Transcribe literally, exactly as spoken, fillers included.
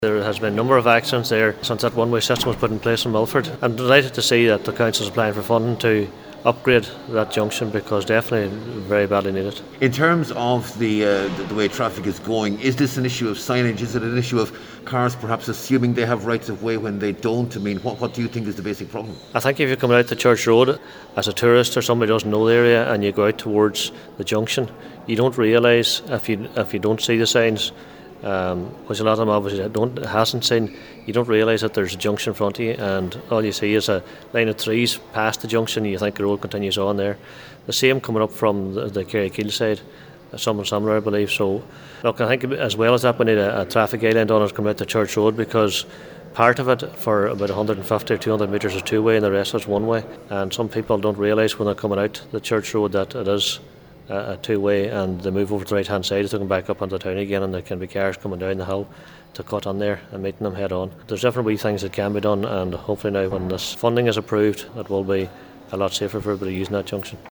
There has been a number of accidents there since that one-way system was put in place in Milford. I'm delighted to see that the council is applying for funding to upgrade that junction because definitely very badly needed. In terms of the, uh, the the way traffic is going, is this an issue of signage? Is it an issue of cars perhaps assuming they have rights of way when they don't? I mean, what, what do you think is the basic problem? I think if you come out to Church Road as a tourist or somebody who doesn't know the area and you go out towards the junction, you don't realise if you if you don't see the signs, um, which a lot of them obviously don't hasn't seen, you don't realise that there's a junction in front of you, and all you see is a line of trees past the junction. And you think the road continues on there. The same coming up from the, the Kerrykill side, something similar, I believe. So, look, I think as well as that, we need a, a traffic island on it coming out to Church Road because part of it for about one hundred fifty or two hundred metres is two way and the rest is one way. And some people don't realise when they're coming out the Church Road that it is a two-way, and they move over to the right-hand side to come back up into town again, and there can be cars coming down the hill to cut on there and meeting them head on. There's different wee things that can be done, and hopefully now when this funding is approved it will be a lot safer for everybody using that junction.